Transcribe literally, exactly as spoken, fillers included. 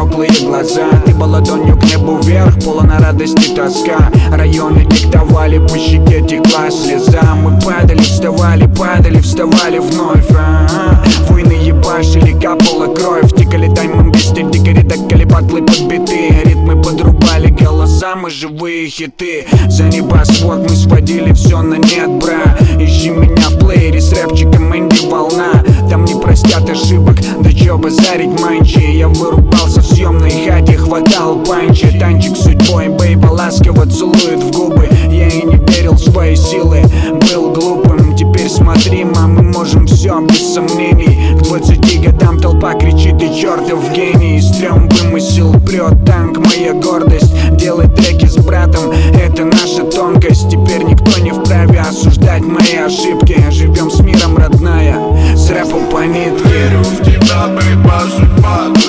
теплые глаза. Ты была ладонью к небу вверх, полна радости тоска. Районы диктовали, по щеке текла слеза. Мы падали, вставали, падали, вставали вновь. А-а-а. Войны ебашили, капала кровь. Тикали таймом вести, дикари дакали, батлы подбитые. Ритмы подрубали, голоса, мы живые хиты. За небосвод мы сводили все на нет, бра. Ищи меня в плеере с рэпчиком Энди Волна. Там не простят ошибок, да чё базарить манчи. Я вырубался в съемной хате, хватал панчи. Танчик судьбой, бейба ласково целует в губы. Я и не верил в свои силы, был глупым. Теперь смотри, ма, мы можем все без сомнений. К двадцати годам толпа кричит: ты чертов гений. Стрём вымысел, прет танк, моя гордость. Делай треки с братом, это наша тонкость. Теперь никто не вправе осуждать мои ошибки. Живем с миром, родная, с рэпом по нитке. Верю в тебя, бейба, судьба.